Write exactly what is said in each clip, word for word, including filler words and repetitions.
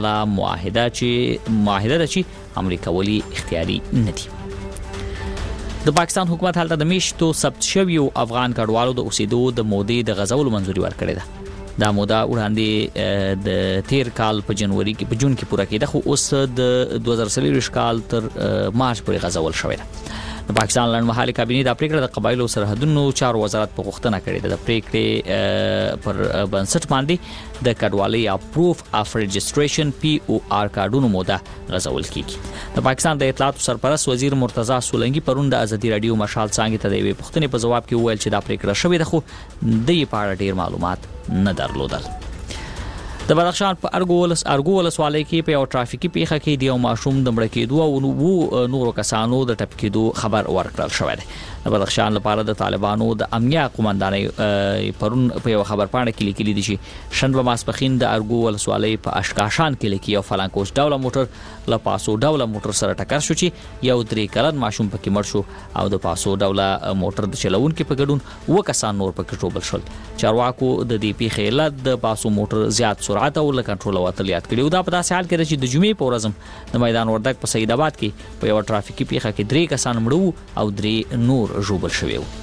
معاهده چې معاهده ده چې امریکا ولی اختیاري نه دي. د پاکستان حکومت هلته د میشتو ثبت شویو افغان کډوالو د اوسېدو د مودې د غځولو منځوري ورکړې ده. دا موده وړاندې د تیر کال په جنوري کې په جون کې پوره کېده، خو اوس د دوه زره څلور کال تر مارچ پورې غځول شوې ده. د پاکستان لړمحالي کابینې د پریکړه د قبایلو سرحدونو چارو وزارت په غوښتنه کړې ده د پریکړې پر بنسټ باندې د کډوالۍ یا پروف اف رجستریشن پی او آر کارډونو موده غځول کیږي. د پاکستان د اطلاعات سرپرست وزیر مرتضی سولنګي پرون د ازادي رادیو مشال څنګه ته د یوې پوښتنې په جواب کې وویل چې دا پریکړه شوې ده، خو د یې په اړه ډیر معلومات نه درلودل. د بدخشان په ارګولس ارګولس والي کې په یو ټرافیکي پیښه کې د یو ماشوم د مړ کېدو او نورو کسانو د ټپ کېدو خبر ورکړل شوی دی. د بدخشان لپاره د طالبانو د امنیه قومندانۍ پرون په یو خبر پاڼه کې لیکلي دي چې شنبه ماسپخین د ارګولس والي په اشکاشان کې لیکي یو فلانکوش ډوله موټر له پاسو ډوله موټر سره ټکر شو چې یو درې کلن ماشوم پکې مړ شو او د پاسو ډوله موټر د چلونکو په ګډون و کسان نور پکې ټوبل شول. چارواکو د دې پیښې علت د پاسو موټر زیات سرعت او له کنټرول وتل یاد کړي. دا په داسې حال کې چې د جمعې په ورځ د میدان وردګ په سید آباد کې په یو ټرافیکي پیښه کې درې کسان مړ او درې نور ژوبل شوي وو.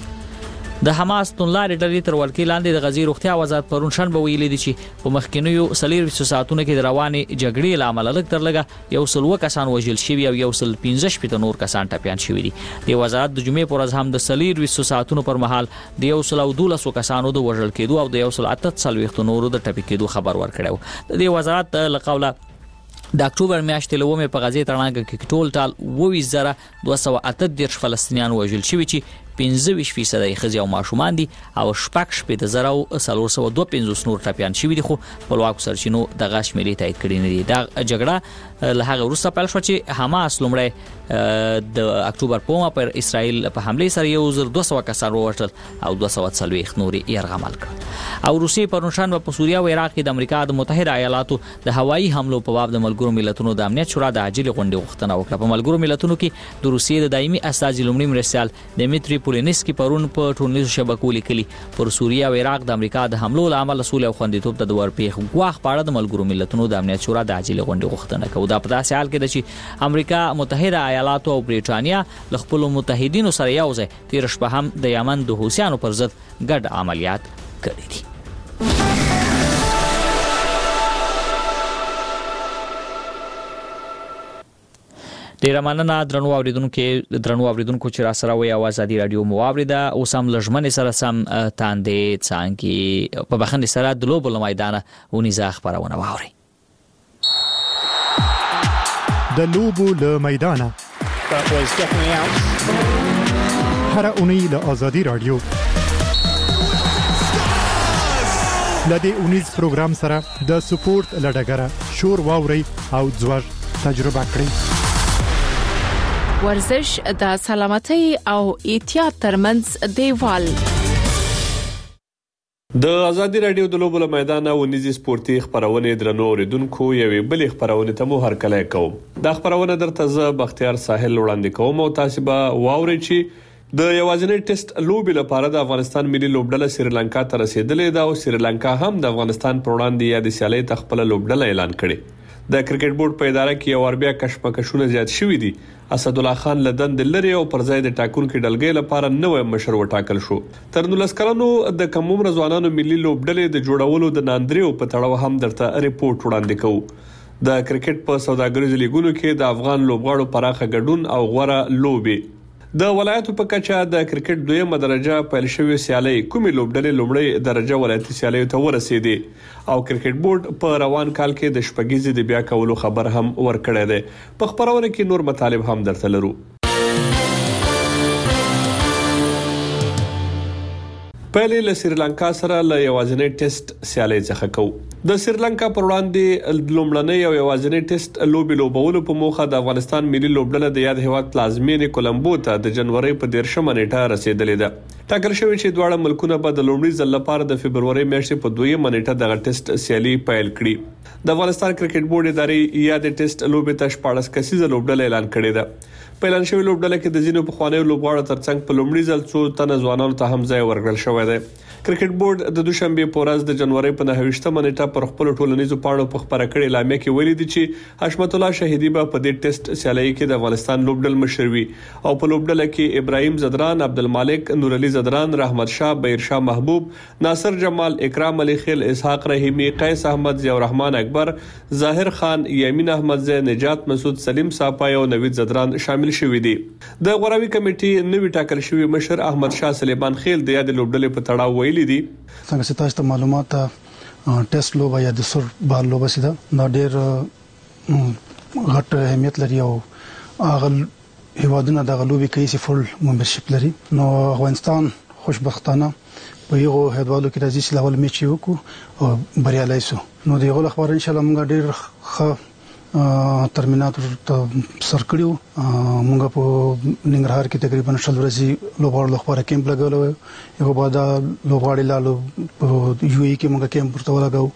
د حماس تونلارې ډلې تر ولکې لاندې د غزې روغتیا وزارت پرون شنبه ویلي دي چې په مخکینیو څلوېښتو ساعتونو کې د روانې جګړې له امله لږ تر لږه یو سل اووه کسان وژل شوي او یو سل پنځه شپېته نور کسان ټپیان شوي دي. د وزارت د جمعې په ورځ هم د څلوېښتو ساعتونو پر مهال د یو سل او دولسو کسانو د وژل کېدو او د یو سل اته څلوېښتو نورو د ټپي کېدو خبر ورکړی و. د دې وزارت له قوله د اکتوبر میاشتې له اومې په غزې تړاو کې ټول ټال اووه زره دوه سوه اته دېرش فلسطینیان وژل شوي چې پنځه ویشت فیصد یې ښځې او ماشومان دي او شپږ شپېته زره او څلور سوه دوه پنځوس نور ټپیان شوي دي، خو خپلواکو سرچینو دغه شمېرې تایید کړي نه دي. دا جګړه له هغه وروسته پیل شوه چې حماس لومړی د اکتوبر په اومه پر اسرائیل په حملې سره یو زر دوه سوه کسان ووژل او دوه سوه څلوېښت نور یې یرغمل کړل. او روسیې پرون شنبه په سوریه او عراق کې د امریکا د متحده ایالاتو د هوایي حملو په باب د ملګرو ملتونو د امنیت شورا د عاجلې غونډې غوښتنه وکړه. په ملګرو ملتونو کې د روسیې د دایمي استازي لومړي مرستیال دمیتری پولینسکي پرون په ټولنیزو شبکو لیکلي پر سوریه او عراق د امریکا د حملو له امله سولې او خوندیتوب ته د ورپېښ ګواښ په اړه د ملګرو ملتونو د امنیت شورا د عاجلې غونډې غوښتنه کوي. دا په داسې حال کې ده چې امریکا، متحده ایالاتو او برېټانیا له خپلو متحدینو سره یو ځای تېره شپه هم د یمن د حوثیانو پر ضد ګډ عملیات کړي دي. ډیره مننه درنو اوریدونکو درنو اوریدونکو چې را سره وي. ازادي رادیو مو اوریده. اوس هم لژمنې سره سم تاندې څانګې په بخښنې سره د لوبو له میدانه ونیزه خپرونه واورئ. د لوبو له میدانه هر اونۍ له ازادي رادیو لدې اونیز پروګرام سره د سپورت لډګره شور واوري او ځوږ تجربه کړئ. ورزش د سلامتۍ او احتیاط ترمنځ دیوال. د ازادي رادیو د لوبو له میدانه ونیزي سپورتي خبرونه درنو اوریدونکو یوې بلې خبرونه ته مو هرکلی کوم. دا خبرونه درته زه بختیار ساحل وړاندې کوم او تاسو به واورئ چې د یوازینی ټیسټ لوبې لپاره د افغانستان ملي لوبډله سریلانکا ته رسیدلې ده او سریلانکا هم د افغانستان پر وړاندې یا د سیالۍ ته خپل لوبډله اعلان کړې. د کرکټ بورډ په اداره کې یو اربیا کشمکشونه زیات شوي دي. اسد الله خان لدن د لری او پر ځای د ټاکونکو ډلګۍ لپاره نوې مشر وټاکل شو. تر نولس کلنو د کم عمر ځوانانو ملي لوبډلې د جوړولو د ناندریو په تړاو هم درته ریپورت وړاندې کوو. د کرکټ په سوداګریزو لیګونو کې د افغان لوبغاړو پراخه ګډون او غوړه لوبي. د ولایتو په کچه د کرکټ دویمه درجه پیل شوې سیالۍ کومې لوبډلې لومړی درجه ولایتي سیالیو ته ورسېدې او کرکټ بورډ په روان کال کې د شپږیزې د بیا کولو خبر هم ورکړی دی. په خبرونه کې نور مطالب هم درته لرو. پهلې له سریلانکا سره له یوازینی ټیسټ سیالۍ څخه کوو. د سریلانکا پر وړاندې لومړنۍ او یوازینی ټیسټ لوبې لوبولو په موخه د افغانستان ملي لوبډله د یاد هیواد پلازمینې کولمبو ته د جنوري په دیرشمه نیټه رسیدلې ده. ټاکل شوی چې دواړه ملکونه به د لومړي ځل لپاره د فبرवरी میاشتې په دویمه نیټه د ټیسټ سیالي پیل کړي. د افغانستان کرکټ بورډ ادارې یا د ټیسټ لوبې ته شپږ کسیزه لوبډله اعلان کړې ده. په اعلان شوی لوبډله کې د ځینو پخوانیو لوبغاړو ترڅنګ په لومړي ځل څو تنه ځوانانو ته هم ځای ورکړل شوی دی. کرکټ بورډ د دوشنبه په ورځ د جنوري په نهه نیټه پر خپل ټولنیزو پاڼو په خبره کړې اعلامیه کې ویلي دي چې حشمت الله شهیدی به په دې ټیسټ سیالي کې د افغانستان لوبډل مشر وي او په لوبډله کې ابراهيم زدران، عبدالمالک، نور علي زدران، رحمت شاه، بهیر شاه محبوب، ناصر جمال، اکرام علي خیل، اسحاق رحیمی، قیس احمد، ضیاء الرحمن اکبر، ظاهر خان، یمین احمد زی، نجات مسعود، سلیم صافای او نوید زدران شامل شوي دي. د غوراوي کمیټې نوی ټاکل شوی مشر احمد شاه سلیمان خیل د یاد لوبډلې په تړاو ویلي دي څنګه چې تاسو ته معلومات ټیسټ لوبه یا د سر بال لوبه سي دا ډېر غټ اهمیت لري او هغه هیوادونه د غلوبي کوي چې فل ممبرشپ لري. نو افغانستان خوشبختانه په یو هیوادو کې راځي چې لاول میچ وکړو او بریالي شو. نو دغه خبر ان شاء الله موږ ډېر ښه ترمیناتور ته سر کړیو. موږ په ننګرهار کې تقریبا شل ورځې لوبغاړو لپاره کیمپ لګول یو بعد لوبغاړي لالو په یو ای کې موږ کیمپ ورته ولګاو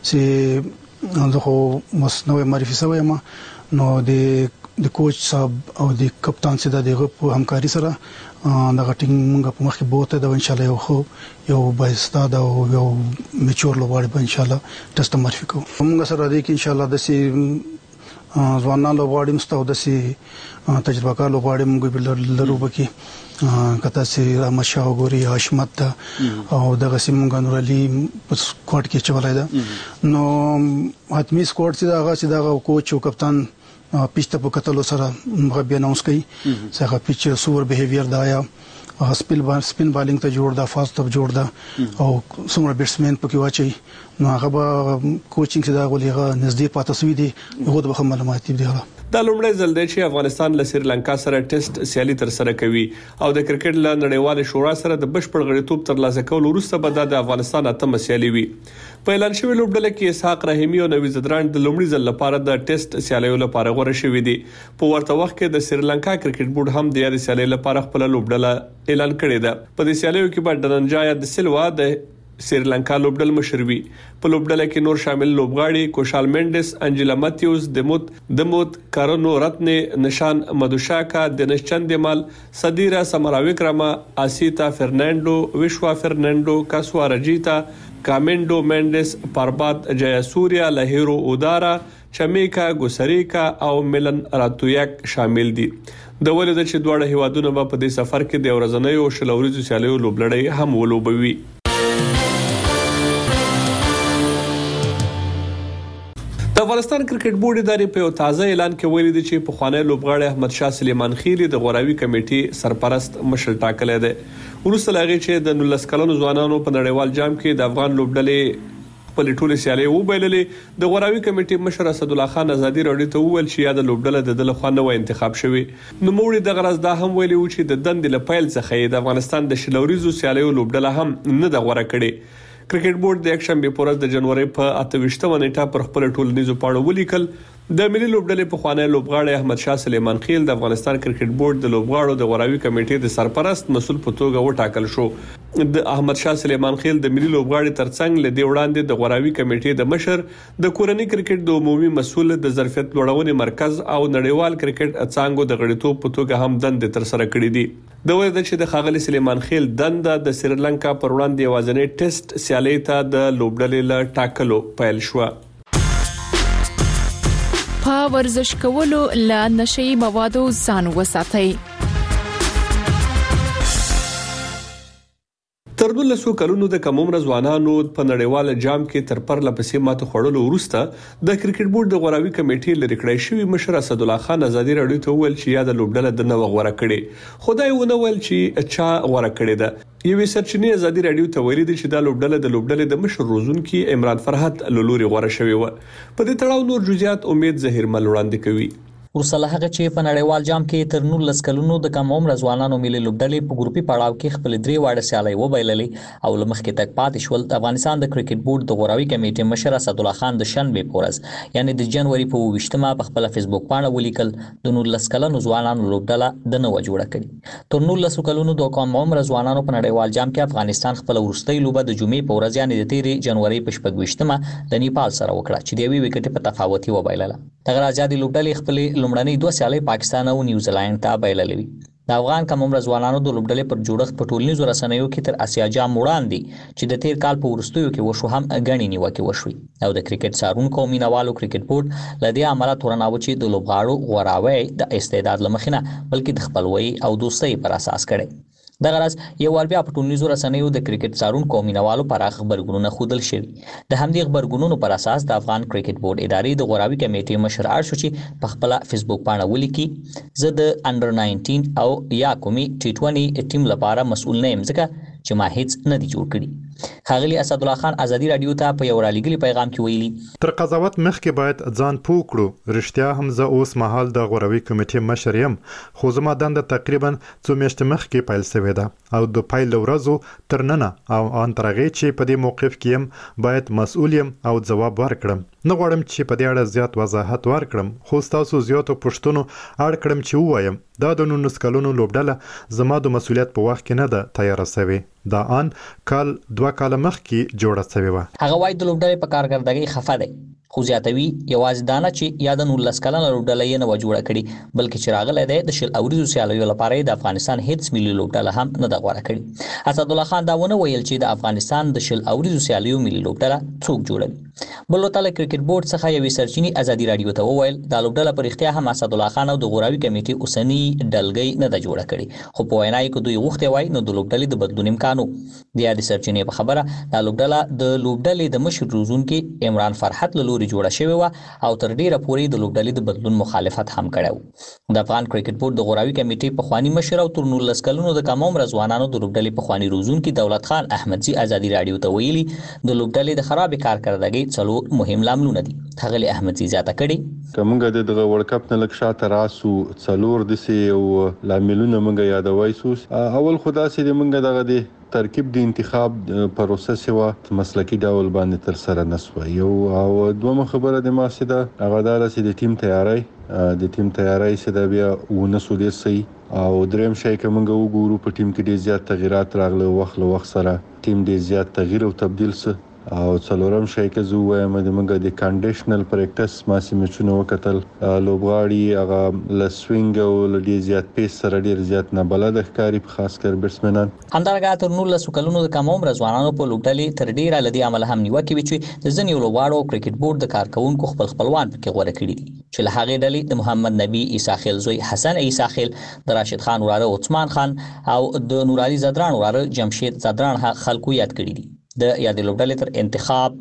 چې زه خو مسنوي معرفي سوی ما نو د د کوچ صاحب او د کپتان سره دغه په همکاري سره د غټینګ موږ په مخ کې بوته دا ان شاء الله یو خو یو بایستا دا یو میچور لوبغاړي به ان شاء الله ټیسټ معرفي کوو. موږ سره د ان شاء الله د سي ځوانان لوبغاړي مستو د سي تجربه کار لوبغاړي موږ لرو بکی کته سي رحمت شاه غوري حشمت او دغه سي موږ نور علي په سکواډ کې چولای دا نو حتمی سکواډ سي دغه سي دغه کوچ او کپتان پیچته په کتلو سره مغبي اناونس کوي څنګه پیچ سوور بیهیویر دا یا سپیل بال سپین بالینګ ته جوړ دا فاست ته جوړ دا او څومره بیټسمن پکې واچي نو هغه به کوچینګ سره غولېغه نږدې پاتې سوي دي هغه د معلومات دي. دا لومړی ځل دی چې افغانستان له سریلانکا سره ټیسټ سیالي تر سره کوي او د کرکټ له نړیوال شورا سره د بشپړ غړیتوب ترلاسه کول وروسته به د افغانستان اتمه سیالي وي. په اعلان شوی لوبډله کې اسحاق رحیمی او نوید زدران د لومړي ځل لپاره د ټیسټ سیالیو لپاره غوړه شوي دي. په ورته وخت کې د سریلانکا کرکټ بورډ هم د یاد سیالي لپاره خپل لوبډله اعلان کړې ده. په دې سیالیو کې به ډننجایا د سلوا د سریلانکا لوبډل مشر وي. په لوبډله کې نور شامل لوبغاړي کوشال مینډس، انجلا ماتیوز، دموت دموت کارونو رتن، نشان مدوشاکا، دنش چندمال، صدیرا سمراویکرما، آسیتا فرناندو، وشوا فرناندو، کاسوا رجیتا، کامنډو مینډس، پربات جیاسوریا، لهیرو اودارا، چمیکا ګوسریکا او ملن راتویک شامل دي. د ولید چې دواړه هیوادونه په دې سفر کې د ورځنیو شلوريزو سیالیو لوبلړۍ هم ولوبوي. د افغانستان کرکټ بورډ ادارې په یو تازه اعلان کې ویلي دي چې پخوانی لوبغاړی احمد شاه سلیمان خیل د غوراوي کمیټې سرپرست مشر ټاکلی دی. وروسته له هغې چې د نولس کلنو ځوانانو په نړیوال جام کې د افغان لوبډلې خپلې ټولې سیالۍ وبایللې، د غوراوي کمیټې مشر اسد الله خان ازادي راډیو ته وویل چې یاده لوبډله د ده لخوا نوی انتخاب شوې. نوموړي دغه راز دا هم ویلي و چې د دندې له پیل څخه یې د افغانستان د شلوریزو سیالیو لوبډله هم نه ده غوره کړې. کرکټ بورډ د یکشنبه په ورځ د جنوري په اته ویشتمه نیټه پر خپل ټولنیزو پاڼو ولیکل د ملي لوبډلې پخوانی لوبغاړی احمد شاه سلیمان خیل د افغانستان کرکټ بورډ د لوبغاړو د غوراوي کمیټې د سرپرست مسؤل په توګه وټاکل شو. د احمد شاه سلیمان خیل د ملي لوبغاړي ترڅنګ له دې وړاندې د غوراوي کمیټې د مشر، د کورنۍ کرکټ د عمومي مسؤل، د ظرفیت لوړونې مرکز او نړیوال کرکټ څانګو د غړیتوب په توګه هم دندې تر سره کړې دي. د وایي چې د ښاغلي سلیمان خیل دنده د سریلانکا پر وړاندې یوازینۍ ټیسټ سیالۍ ته د لوبډلې له ټاکلو پیل شو. په ورزش کولو له نشي موادو ځان وساتئ. تر دولسو کلونو د کم عمر ځوانانو په نړیوال جام کې تر پرله پسې ماته خوړلو وروسته د کرکټ بورډ د غوراوي کمیټې لري کړی شوی مشر اسد الله خان ازادي راډیو ته وویل چې یاد لوبډله د نو غوړه کړي، خدای ونه ویل چې چا غوړه کړي ده. یوې سرچینې ازادي راډیو ته ویلي دي چې دا لوبډله د لوبډلې د مشر روزونکي عمران فرحت لولوري غوړه شوی و. په دې تړاو نور جزئیات امید ظهیر مل وړاندې کوي. ورسله هغه چې په نړیوال جام کې تر نولس کلونو د کم عمر ځوانانو ملي لوبډلې په ګروپي پړاو کې خپل درې واړه سیالۍ وبایللې او لمخکې تک پاتې شول. د افغانستان د کرکټ بورډ د غوراوي کمیټې مشر اسد الله خان د شنبې په ورځ یعنی د جنوري په اووه په خپل فیسبوک باندې ولیکل د نولس کلونو ځوانانو لوبډله د نو جوړه کړې. تر نولس کلونو د کم عمر ځوانانو په نړیوال جام کې افغانستان خپل ورستۍ لوبه د جمعې په ورځ یعنی د تیرې جنوري په شپږ د نیپال سره وکړه چې د یوې وکټې په تفاوتي وبایلله. دغه آزادي لوبډلې خپل لومړنۍ دوه سیالۍ پاکستان او نیوزیلند ته بایللې. د افغان کم عمر ځوانانو د لوبډلې پر جوړښت په ټولنیزو رسنیو کې تر اسیا جام وړاندې چې د تیر کال په وروستیو کې وشو هم غنی نیوکه وشوي او د کرکټ څارونکو مینوالو کرکټ بورډ لدی عمله تورناو چې د لوبغاړو غوراوي د استعداد لمخینه بلکې د خپلوي او دوستۍ پر اساس کړي. دغه راز یو ور بیا په ټولنیزو رسنیو د کرکټ څارونکو مینوالو پر خبرګونونه خودل شوی. د همدې خبرګونونو پر اساس د افغان کرکټ بورډ ادارې د غوراوي کمیټې مشر ارشو چې په خپل فیسبوک باندې ولیکي زه د انډر ناینټین او یا کومي ټي عشرين ټیم لپاره مسؤل نه یم ځکه چې ما هیڅ نه دي جوړ کړی. خاغلی اسد الله خان ازادي رادیو ته په یو رالیګلی پیغام کې ویلي تر قضاوت مخکې باید ځان پوه کړو. رښتیا هم زه اوس مهال د غوراوي کمیټې مشر یم خو زما دنده تقریبا څو میاشتې مخکې پیل شوې ده او د پیل ورځو تر ننه او ان ترغه چې په دې موقف کې يم باید مسؤل يم او ځواب ورکړم. نه غواړم چې په دې اړه زیات وضاحت ورکړم خو تاسو زیاتو پښتنو اړ کړم چې وایم دا د نولس کلونو لوبډله زما د مسؤلیت په وخت کې نه ده تیار شوی. دا ان کال دوه کال مخکې جوړه شوی و. هغه وایي د لوبډلې په کارکردګۍ خفه دی خو زیاتوي یوازې دانه چې یا د نولس کلنه لوبډله یې نه جوړه کړي بلکې چې راغلی دی د شل اوریزو سیالیو لپاره د افغانستان هیڅ ملي لوبډله هم نه د غوړه کړي. اسد الله خان دا ونه ویل چې د افغانستان د شل اوریزو سیالیو ملي لوبډله څوک جوړوي. بل وتل کرکټ بورډ څخه یو سرچینی ازادي رادیو ته وویل دا لوبډله پر اختیار هم اسد الله خان او د غوراوي کمیټې اوسنی ډلګۍ نه د جوړه کړي خو په وینا کې دوی غوښتي وای نو د لوبډلې د بدلون امکانو د یاد سرچینې په خبره دا لوبډله د لوبډلې د مشر روزونکو عمران فرحت له لوري جوړه شوې و او تر ډیره پورې د لوبډلې د بدلون مخالفت هم کړو. د افغان کرکټ بورډ د غوراوي کمیټې په خواني مشر او تر نولس کلونو د کم عمر ځوانانو د لوبډلې په خواني روزونکو دولت خان احمدزي ازادي رادیو ته ویلي د لوبډلې د خراب کارکردګۍ څلور مهم لاملونه دي. خغلی احمدزي زیاته کړي کومګه د ورلد کپ نه لک شاته راسو څلور د سي او لاملونه موږ یادوي سوس اول خدا سي د موږ دغه دی ترکیب د انتخاب پروسس و مسلکی ډول باندې تر سره نسو یو او دوه خبره د ماسده هغه دار سي د ټیم تیاری د ټیم تیاری سي د بیا ونسو د سي او دریم شي کومګه وګورو په ټیم کې ډیر زیات تغیرات راغله وخت له وخت سره ټیم ډیر زیات تغییر او تبديل سه او څلورم شي کې زو وایم د موږ د کنډیشنل پریکټس ما سیمچونو وکتل لوبغاړي هغه لسوینګ او لدی زیات پیس سره ډیر زیات نه بلد ښکاری په خاص کر بیټسمنان همدارنګه تر نولس کلونو د کم عمر ځوانانو په لوبډلې تر ډیره لدی عمل هم نیوکه وی چې د ځنیو لوبغاړو کرکټ بورډ د کارکونکو خپل خپلوان پکې غوړه کړی دي چې له هغه ډلې د محمد نبی عیسی خیل زوی حسن عیسی خیل د راشد خان وراره عثمان خان او د نورالي زدران وراره جمشید زدران خلکو یاد کړی دي. د یادې لوبډلې تر انتخاب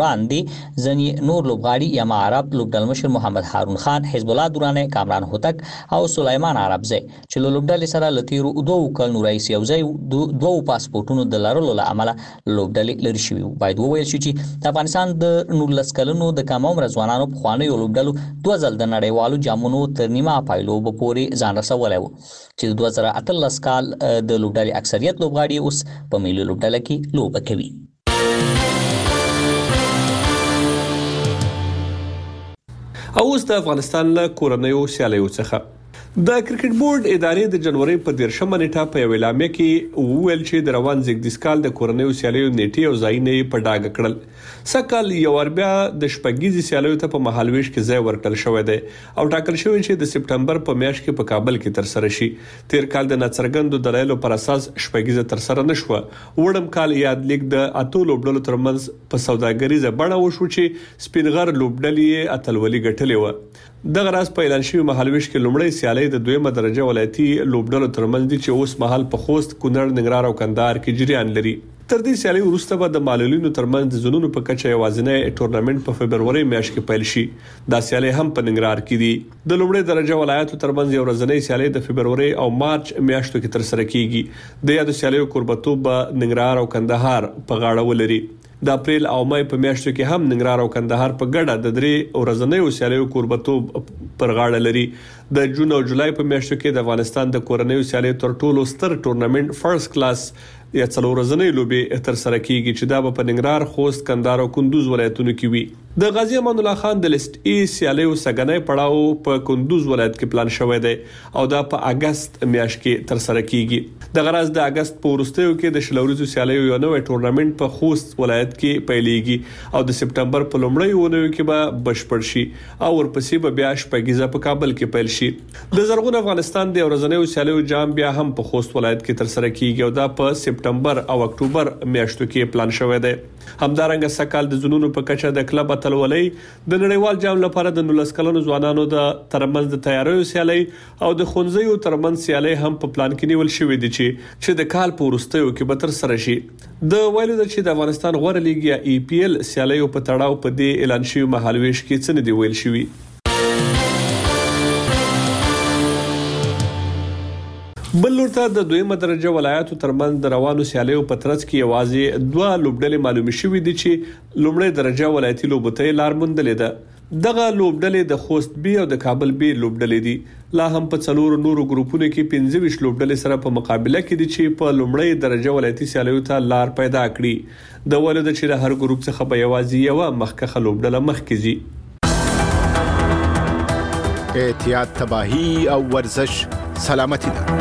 وړاندې ځنی نور لوبغاړي یا عرب لوبډل مشر محمد هارون خان حزب الله دورانه کامران هوتک او سليمان عربزی چې لوبډلې سره لتیرو دوه کلونو رئیس یوځای دوه پاسپورتونو د لارلو لامل لوبډلې لري شوی. باید وویل شي چې د افغانستان د نولس کلونو د کم عمر ځوانانو په خواني لوبډلو دوه ځل د نړیوالو جامونو تر نیمه پایلو په پورې ځان رسولی وو چې دوه زره اتلس کال د لوبډلې اکثریت لوبغاړي اوس په ملي لوبډله کې لوبه کوي. اوس د افغانستان له کورنیو سیالیو څخه د کرکټ بورډ ادارې د جنوري په دیرشمه نیټه په یو اعلامیه کې وویل چې د روان زیږدیز کال د کورنیو سیالیو نیټې او ځایونه په ډاګه کړل. سکهال یو ور بیا د شپږیزي سیالیو ته په مهالويش کې ځای ورکړل شوی دی او ټاکل شوی چې د سپټمبر په میاشت کې په کابل کې تر سره شي. تیر کال د نڅرګندو دلایلو پر اساس شپږیزه تر سره نشوه. وړم کال یاد لیک د اتو لوبډلو ترمنځ په سوداګریزه بڼه وشو چې سپینغر لوبډلې اتلولي ګټلې و. دغه راز په اعلان شوی مهالويش کې لومړی سیالي د دویمه درجه ولایتي لوبډلو ترمنځ دي چې اوس مهال په خوست، کونړ، ننګرهار او کندهار کې جریان لري. تر دې سیالي وروسته به د معلولینو ترمنځ د زونونو په کچه یوازینی ټورنمنت په فبرवरी میاشت کې پیل شي. دا سیالي هم په ننګرهار کې دي. د لومړی درجه ولایتو ترمنځ یو ورځنی سیالي د فبرवरी او مارچ میاشتو کې تر سره کیږي. د یادو سیالیو کوربتوب به ننګرهار او کندهار په غاړه ولري. د اپریل او مې په میاشتو کې هم ننګرهار او کندهار په ګډه د درې ورځنیو سیالیو کوربتوب پر غاړه لري. د جون او جولای په میاشتو کې د افغانستان د کورنیو سیالیو تر ټولو ستر ټورنمنت فرست کلاس یا څلور ورځنۍ لوبې تر سره کیږي چې دا په ننګرهار، خوست، کندهار او کندوز ولایتونو کې وي. د غازی امان الله خان د لیست ای سیالیو سګنۍ پړاو په کندوز ولایت کې پلان شوی دی او دا په اگست میاشت کې تر سره کیږي. د غرض د اگست په وروستیو کې د شلوريزو سیالیو یو نوې ټورنمنت په خوست ولایت کې پیلېږي او د سپټمبر په لومړۍ اونۍ کې به بشپړ شي او ورپسې به بیا شپږیزه په کابل کې پیل شي. د زرغون افغانستان د ورځنیو سیالیو جام بیا هم په خوست ولایت کې تر سره کیږي او دا په سپټمبر او اکتوبر میاشتو کې پلان شوی دی. همدارنګه سکهال د زونونو په کچه د کلب اتلولۍ د نړیوال جام لپاره د نولس کلنو ځوانانو د ترمنځ د تیاریو سیالي او د خونځیو ترمنځ سیالي هم په پلان کې نیول شوې دي چې چې د کال په وروستیو کې به تر سره شي. د ویلو د چې د افغانستان غوړه لیګ یا ای پی ایل سیالیو په تړاو په دې اعلان شوی مهالويش کې څه نه دی ویل شوی. بل لورته د دویمه درجه ولایتو ترمنځ د روانو سیالیو په ترڅ کې یوازې دوه لوبډلې معلومه شوې دي چې لومړی درجه ولایتي لوبته لار موندلې ده. دغه لوبډلې د خوست بي او د کابل بي لوبډلې دي. لا هم په څلور نورو ګروپونو کې پنځه ویشت لوبډلې سره په مقابله کې دي چې په لومړی درجه ولایتي سیالیو ته لار پیدا کړي. د ولود چې د هر ګروپ څخه به یوازې یو مخکخه لوبډله مخکې ځي. احتیاط، تباہی او ورزش سلامتی ده.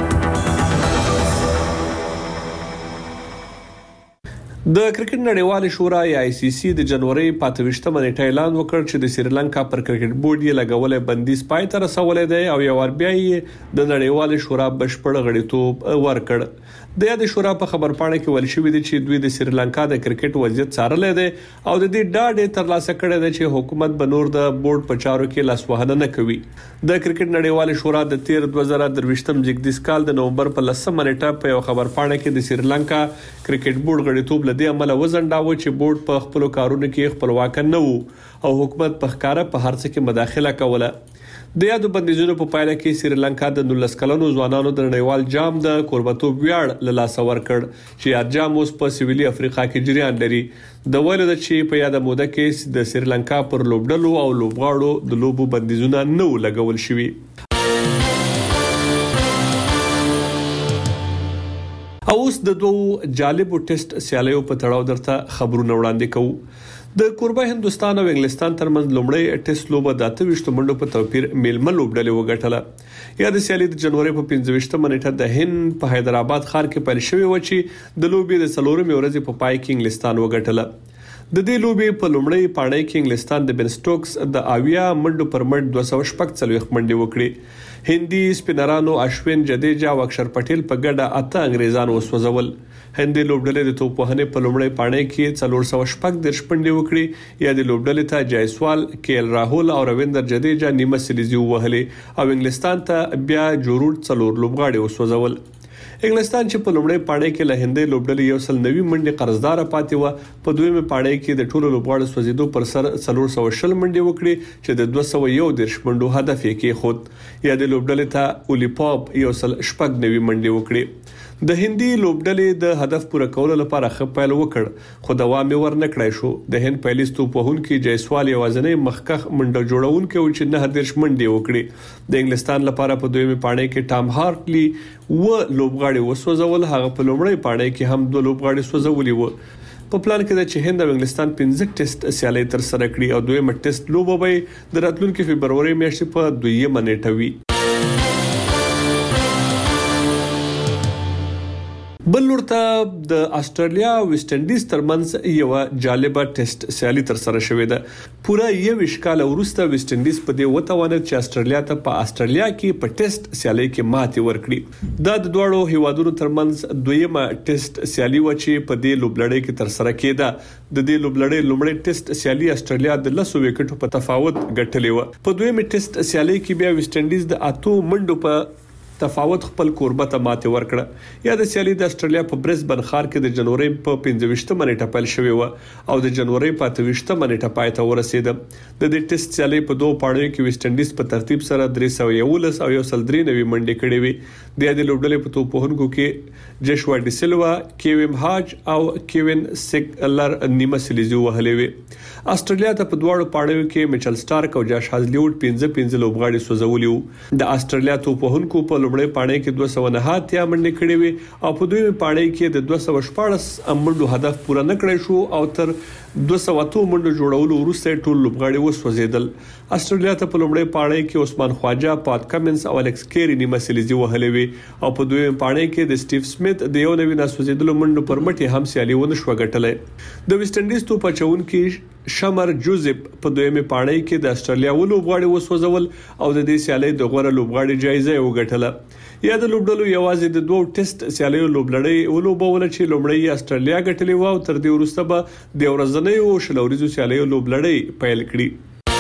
د کرکټ نړیوال شورا یا آی سی سی د جنوري په اتويشتمه نیټه اعلان وکړ چې د سریلانکا پر کرکټ بورډ یې لګولې بندیز پای ته رسولې دی او یو ور بیا یې د نړیوال شورا بشپړ غړیتوب ورکړ. د یاد شورا په خبرپاڼه کې ویل شوی دی چې دوی د سریلانکا د کرکټ وضعیت څارلې دی او د دې ډاډ ترلاسه کړی دی چې حکومت به نور د بورډ په چارو کې لاسوهنه نه کوي. د کرکټ نړیوال شورا د تیر دوه زره درویشتم زیږدیز کال د نومبر په لسمه نیټه په یو خبرپاڼه کې د سریلانکا کرکټ بورډ غړیتوب لدی عمل وزنډاوه چې بورډ په خپل کارونو کې خپلواک نه وو او حکومت په ښکارا په هر څه کې مداخله کوله. د یادو بندیزونو په پایله کې سریلانکا د نولس کلنو ځوانانو د نړیوال جام د کوربتوب ویاړ له لاسه ورکړ چې یاد جام اوس په سویلي افریقا کې جریان لري. د ویلو د چې په یاد موده کې د سریلانکا پر لوبډلو او لوبغاړو د لوبو بندیزونه نه لګول شوي. اوس د دوه جالبو ټیسټ سیالیو په تړاو درته خبرونه وړاندې کوو. د کوربه هندستان او انګلستان ترمنځ لومړی ټیسټ لوبه د اته ویشت منډو په توپیر میلمه لوبډلې وګټله. یا د سیالي د جنوري په پنځه ویشتمه نیټه د هند په حیدرآباد ښار کې پیل شوې و چې د لوبې د څلورمې ورځې په پای کې انګلستان وګټله. د دې لوبې په لومړی پاڼۍ کې انګلستان د بن سټوکس د اویا منډو پر مټ دوه سوه شپږ څلوېښت منډې وکړې. هندي سپینرانو اشوین جدیجا او اکشر پټیل په ګډه اته انګریزان وسوځول. هندي لوبډلې د توپوهنې په لومړی پاڼۍ کې څلور سوه شپږ دېرش منډې وکړې. یا د لوبډلې ته جایسوال، کیل راهول او رویندر جدیجا نیمه سلیزي ووهلې او انګلستان ته بیا جوړ څلور لوبغاړي وسوځول. انګلستان چې په لومړی پاڼۍ کې له هندي لوبډلې یو سل نوي منډې قرضدار پاتې و، په دویمه پاڼۍ کې د ټولو لوبغاړو سوځیدو پر سر څلور سوه شل منډې وکړې چې د دوه سوه یو دېرش منډو هدف یې کېښود. یا د لوبډلې ته اولی پاپ یو سل شپږ نوي منډې وکړې. د هندي لوبډلې د هدف پوره کولو لپاره ښه پیل وکړ خو دوام یې ورنه کړای شو. د هند پیلیس توپوهونکي جایسوال یوازینی مخکخ منډه جوړونکي و چې نه دېرش منډې وکړي. د انګلستان لپاره په دویمه پاڼۍ کې ټام هارټلی و لوبغاړي وسوځول، هغه په لومړی پاڼۍ کې هم دوه لوبغاړي سوځولي و. په پلان کې د چې هند او انګلستان پنځه ټیسټ سیالي تر سره کړي او دویمه ټیسټ لوبه به د راتلونکي فبرवरी میاشتې په دویمه نیټه وي. بل لورته د استرالیا او ویسټ انډیز ترمنځ یو جالبه ټیسټ سیالي تر سره شوې ده. پوره یو وشکاله وروسته ویسټ انډیز په دې وتوانید چې استرالیا ته په استرالیا کې په ټیسټ سیالي کې ماتې ورکړي. دا د دوړو هیوادونو ترمنځ دویمه ټیسټ سیالي و چې په دې لوبلړۍ کې تر سره کېده. د دې لوبلړۍ لومړی ټیسټ سیالي استرالیا د لسو وکټو په تفاوت ګټلې و. په دویمه ټیسټ سیالي کې بیا ویسټ انډیز د اتو منډو په تفاوت خپل کوربه ته ماته ورکړه. یا د سیالي د استرالیا په برزبن ښار کې د جنوري په پنځه ویشتمه نیټه پیل شوې و او د جنوري په اته ویشتمه نیټه پای ته ورسېده. د دې ټیسټ سیالي په دوه پاړیو کې ویسټ انډیز په ترتیب سره درې سوه یولس او یو سل درې نوي منډې کړې وي. د دې لوبډلې په توپوهونکو کې جشوا ډي سیلوا، کیویم هاج او کیوین سیګلر نیمه سلیزي وهلې وي. استرالیا ته په دواړو پاړیو کې میچل سټارک او جاش هازلیوډ پنځه پنځه لوبغاړي سوځولي وو. د استرالیا توپوهونکو په لومړۍ پاړۍ کې دوه سوه نه اتیا منډې کړې وي او په دویمه پاړۍ کې د دوه سوه شپږ منډو هدف پوره نه کړی شو او تر دوه سوه اته منډو جوړولو وروسته ټول لوبغاړي وسوځیدل. استرالیا ته په لومړۍ پاړۍ کې عثمان خواجه، پات کمنز او الکس کیری نیمه سلیزي وهلې وي او په دویمه پاړۍ کې د سټیو سمیت د یو نوي ناسوځیدلو منډو پر مټ هم سیالي ونه شو ګټلې. د ویسټ انډیز توپ اچونکي شمر جوزف په دویمه پاړۍ کې د استرالیا ولوبغاړي وسوځول او د دې سیالي د غوړه لوبغاړي جایزه وګټله. یا د لوبډلو یوازې د دوه ټیسټ سیالیو لوبلړۍ ولوبول چې لومړی استرالیا ګټلې و او تر دې وروسته به د ورځنیو شلوريزو سیالیو لوبلړۍ پیل کړي.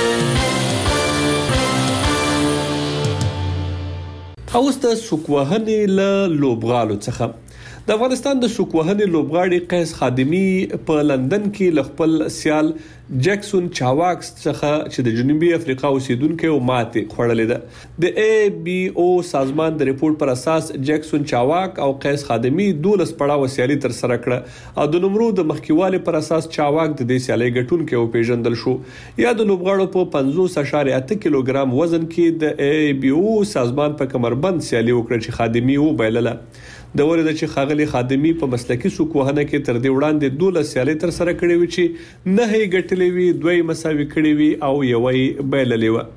اوس د سوکوهنې له لوبغالو څخه د افغانستان د سوکوهنې لوبغاړي قیس خادمي په لندن کې ل خپل سیال جیکسون چاواکس څخه چې د جنوبي افریقا اوسیدونکو ماته خوړلې ده. د ای بي او سازمان د ریپورت پر اساس جیکسون چاواک او قیس خادمي دولس پړاو سیالي تر سره کړه او د نمرو د مخکیواله پر اساس چاواک د دې سیالي ګټونکو پیژندل شو. یا د لوبغاړو په پنځوس اعشاریه اته کیلوګرام وزن کې د ای بي او سازمان په کمربند سیالي وکړه چې خادمي و بایلله. د ورته چې خاغلی خادمي په مسلکی سوکوهنه کې تر دې وړاندې دولس سیالي تر سره کړې وي چې نه هي ګټلې وي، دوی مساوي کړې وي او یوې بایللې و.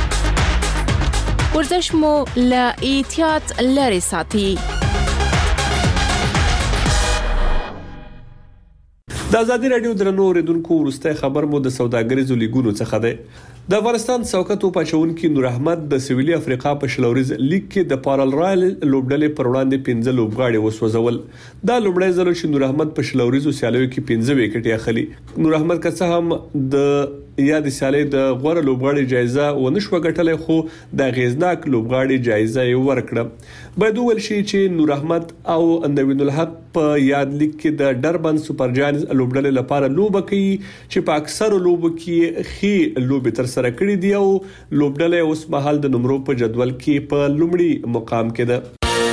ورزش مو له احتیاط لري ساتي. د ازادي رادیو درنو اوریدونکو ورسته خبر مو د سوداګریزو لیګونو څخه ده. د افغانستان سوکت او پچونکي نور احمد د سویلي افریقا په شلوريز لیګ کې د پارل رایل لوبډلې پر وړاندې پنځه لوبغاړي وسوځول. دا لوبډلې زلو چې نور احمد په شلوريزو سیالیو کې پنځه وکټې اخلي. نور احمد که څه هم د یا د سیالي د غوړه لوبغاړي جایزه ونشو ګټلې خو د غیزناک لوبغاړي جایزه یې ورکړه. باید ویل شي چې نور احمد او نوین الحق په یاد لیګ کې د ډربن سپر جاینز لوبډلې لپاره لوب کوي چې په اکثر لوبو کې خي لوب تر سره کړی دی او لوبډلې اوس مهال د نمرو په جدول کې په لومړي مقام کې ده.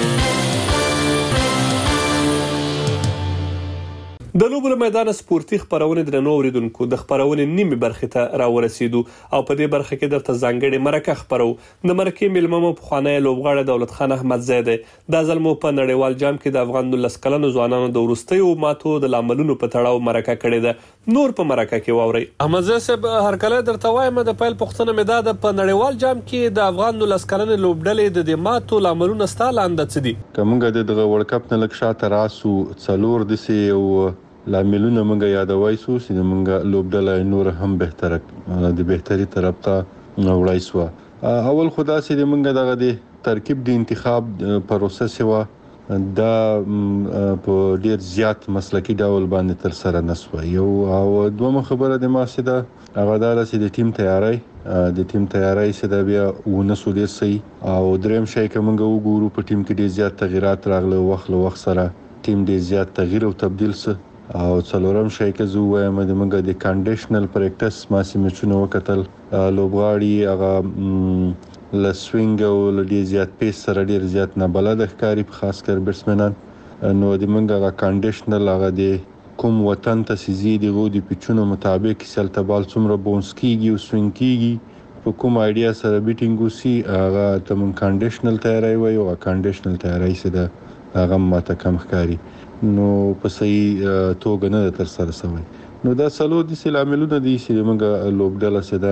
د لوبو له میدان سپورتي خبرونه درنو اوریدونکو د خبرونه نیمه برخه ته را ورسېدو او په دې برخه کې درته ځانګړي مرکه خبرو. د مرکه ملممو په خانه لوبغاړي دولت خان احمد زیده د ځلمو په نړیوال جام کې د افغان دولس کلنو ځوانانو د ورستیو ماتو د لاملونو په تړاو مرکه کړې ده. نور په مرکه کې واوري. احمد زیده هر کله درته وایم د پیل پښتنه مداد په نړیوال جام کې د افغان دولس کلنو لوبډلې د دې ماتو لاملونو ستالاند څه دي؟ کومګه د ورلد کپ نه لک شاته راسو څلور دسي او لاملونه موږ یادوي سو چې موږ لوبډله نور هم بهتره د بهتري طرف ته وړای سو. اول خدا سي موږ دغه د ترکیب د انتخاب پروسس و دا په ډیر زیات مسلکی ډول باندې تر سره نسو. یو او دوه خبره د ما سي دا هغه دار سي د ټیم تیاری د ټیم تیاری سي دا بیا ونسو دي سي او دریم شي کومه وګورو په ټیم کې ډیر زیات تغیرات راغله وخت له وخت سره ټیم ډیر زیات تغییر او تبديل سه او څلورم شي کې زو وایم د موږ د کنډیشنل پریکټس ماسي میچونه وکتل لوبغاړي هغه ل سوینګ او ل ډیر زیات پیس سره ډیر زیات نه بلد ښکاری په خاص کر بیټسمنان نو د موږ هغه کنډیشنل هغه د کوم وطن ته سيزي دی غو د پیچونو مطابق سلته بال څومره بونس کیږي او سوینګ کیږي په کوم ایډیا سره بیټینګ وسی هغه ته موږ کنډیشنل تیاری وایو او کنډیشنل تیاری سره هغه ماته کم ښکاری نو په صحیح توګه نه تر سره شوی. نو دا سلو د سلاملونه دي چې موږ لوبډله سره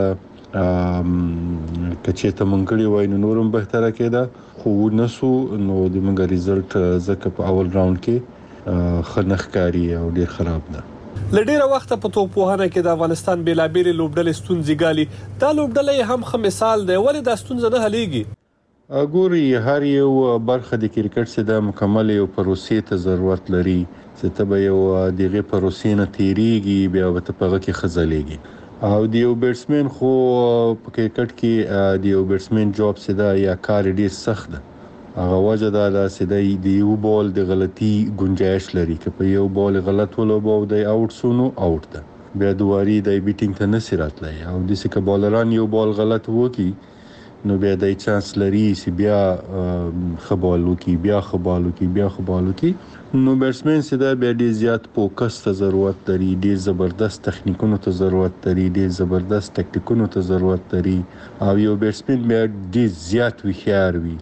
کچې ته مونږ وای نو نورم بهتره کېده خو نسو نو د موږ ریزلټ زکه په اول راوند کې خنخکاری او ډیر خراب ده. لډیره وخت په توپوهنه کې د افغانستان بیلابېر لوبډلې ستونزې ګالي. دا لوبډلې هم خه مثال دی ولې د ستونزې نه حلېږي. ګوري هر یو برخه د کرکټ سره د مکمل یو پروسې ته ضرورت لري چې ته به یو دغه پروسې نه تیریږي بیا به ته پغه کې خزلېږي او د یو بیټسمن خو په کرکټ کې د یو بیټسمن جاب سره یا کار ډیر سخت ده هغه وجه دا ده چې د یو بال د غلطي گنجائش لري که په یو بال غلط ولوبو د آوټ سونو آوټ ده بیا دواري د بیټینګ ته نسی راتلی او د سکه بالران یو بال غلط وکي نو بیا د چانس لري چې بیا خبالو کی بیا خبالو کی بیا خبالو کی نو بیټسمن چې دا بیا ډیر زیات فوکس ته ضرورت لري ډیر زبردست تخنیکونو ته ضرورت لري ډیر زبردست ټاکټیکونو ته ضرورت لري او یو بیټسمن بیا ډیر زیات وخیار وي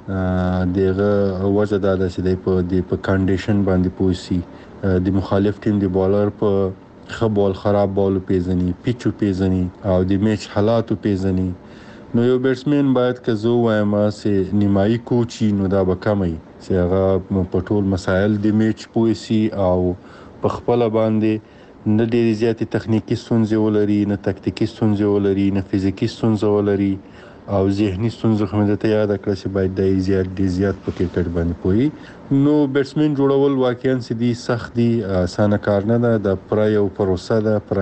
دغه وجه دا ده چې په د په کنډیشن باندې پوسی د مخالف ټیم د بالر په خبال خراب بال پیژني پیچو پیژني او د میچ حالاتو پیژني نو یو بیټسمن باید که زه وایم چې نیمایي کوچي نو دا به کمي چې هغه په ټول مسایل د میچ پوسی او په خپل باندې نه ډېر زیاتې تخنیکی ستونزې ولري نه تکتیکی ستونزې ولري نه فزیکی ستونزې ولري او ذهني ستونزې خو مې ته یاد کړه چې باید د زیات ډیر زیات په کرکټ باندې پوي نو بیټسمن جوړول واقعا سدي سخت دي اسانه کار نه ده د پر یو پروسه ده پر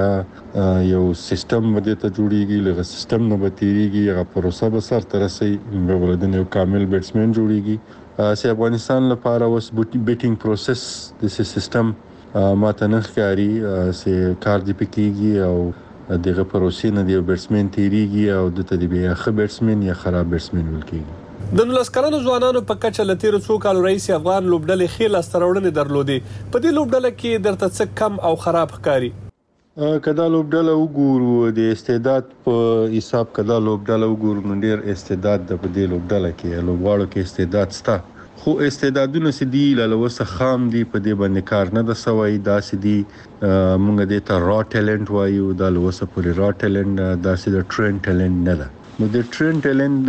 یو سیستم باندې ته جوړیږي لږه سیستم نه بتیریږي هغه پروسه به سر تر رسي ولودن یو کامل بیټسمن جوړیږي چې افغانستان لپاره وس بیټینګ پروسس د سیستم ماته نه ښکاري چې کار دی پکېږي او دغه پروسې نه دی بیټسمن تیریږي او د تدبیر ښه بیټسمن یا خراب بیټسمن ولکېږي د نولس کلنو ځوانانو په کچه لتیر څو کال رئیس افغان لوبډلې خېل استراوړنې درلودې په دې لوبډله کې درته څه کم او خراب ښکاری کدا لوبډله وګورو د استعداد په حساب کدا لوبډله وګورو نو ډیر استعداد د په دې لوبډله کې لوبغاړو کې استعداد ستا خو استعدادونه سدي لوسه خام دي په دې باندې کار نه د سوي دا سدي مونږ دې ته را ټیلنت وایو دا لوسه پوری را ټیلنت دا سدي ټرین ټیلنت نه ده نو د ټرین ټیلنت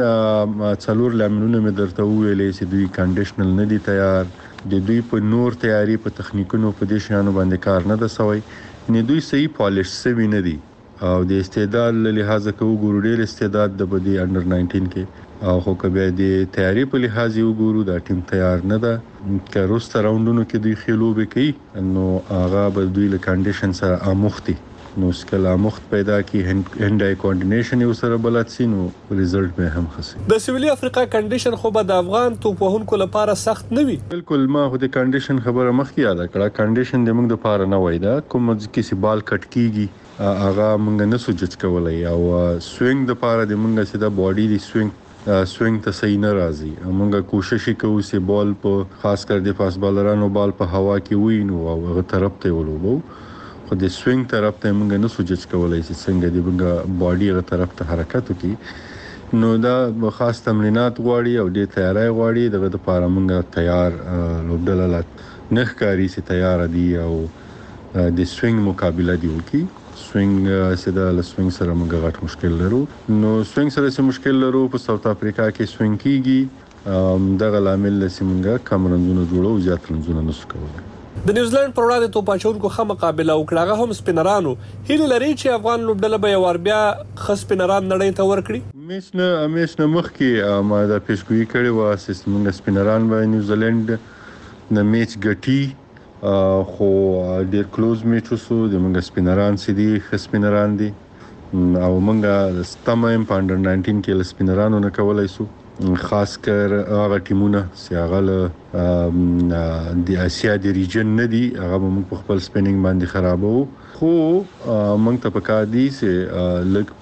څلور لاملونه مې درته ویلې چې دوی کنډیشنل نه دي تیار د دوی په نور تیاری په تخنیکونو په دې شانو باندې کار نه د سوي نه دوی صحیح پالیش سوي نه دي او د استعداد له لحاظ کوو ګورو ډیر استعداد د بدی انډر ناینټین کې او خو کبه د تیاری په لحاظ یو ګورو دا ټیم تیار نه ده که روسته راوندونو کې دوی خلوبه کوي نو هغه به دوی له کنډیشن سره اموختي نو سکلا مخت پیدا کی هند آی کوارډینیشن یو سره بلد سي نو ریزلټ به هم خسي د سویلي افریقا کنډیشن خو به د افغان توپ وهونکو لپاره سخت نه وي بالکل ما خو د کنډیشن خبره مخکې یاد کړه کنډیشن د موږ لپاره نه وای دا کوم ځکه چې بال کټ کیږي هغه موږ نه سوچ کولای او سوینګ د لپاره د موږ سیده باډي دی سوینګ سوینګ ته صحیح نه راځي موږ کوشش کوو چې بال په خاص کر د فاست بالرانو بال په هوا کې وینو او هغه طرف ته ولوبو خو د سوینګ طرف ته موږ نه سوچ کولای چې څنګه د موږ باډي هغه طرف ته حرکت وکړي نو دا خاص تمرینات غواړي او د تیاری غواړي دغه لپاره موږ تیار لوبډله نه ښکاري چې تیار دي او د سوینګ مقابله دی وکړي سوینګ سره له سوینګ سره موږ غټ مشکل لرو نو سوینګ سره څه مشکل لرو په ساوث افریقا کې سوینګ کیږي دغه لامل لسی موږ کم رنزونه جوړو زیات رنزونه نشو کولای د نیوزیلند پر وړاندې توپ اچونکو خه مقابله وکړه هم سپینرانو هیله لري چې افغان لوبډله به یو بیا خص سپینران نړۍ ته ورکړي میچ نه میچ نه مخکې ما دا پیشګوئی کړې و چې موږ سپینران به نیوزیلند نه میچ ګټي خو ډیر کلوز میچ وسو د موږ سپینران سدي خسپینران دي او موږ ستمه په انډر ناینټین کې سپینرانو نه کولای سو خاص کر هغه ټیمونه چې هغه د اسیا د ریجن نه دي هغه موږ په خپل سپینینګ باندې خرابو خو موږ ته پکار دي چې لګ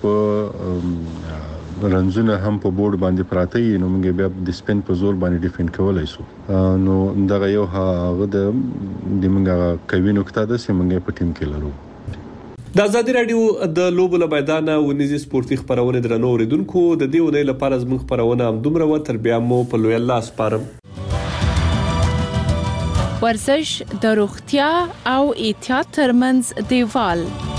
په رنزونه هم په بورډ باندې پراته وي نو موږ بیا د سپین په زور باندې ډیفند کولای شو نو دا یو هغه د موږ کوي نقطه ده چې موږ په ټیم کې لرو د ازادي رادیو د لوبو له میدانه ونیزي سپورتي خبرونه درنو اوریدونکو د دې ونې لپاره زموږ خبرونه هم دومره و تر بیا مو په لوی الله سپارم ورزش د روغتیا او احتیاط ترمنځ دیوال